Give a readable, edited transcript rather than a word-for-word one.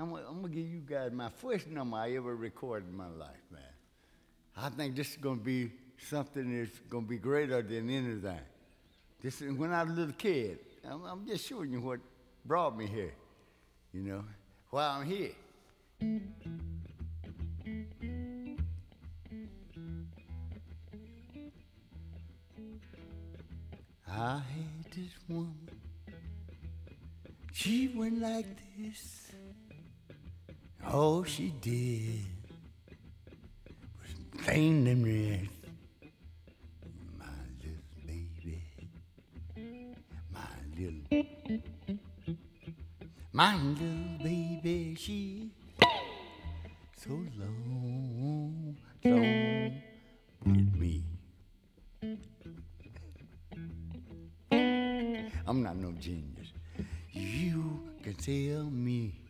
I'm gonna give you guys my first number I ever recorded in my life, man. I think this is gonna be something that's gonna be greater than anything. This is when I was a little kid. I'm just showing you what brought me here, you know, why I'm here. I had this woman, she went like this. All she did was plain them rest. My little baby, my little, my little baby, she so long, long with me. I'm not no genius. You can tell me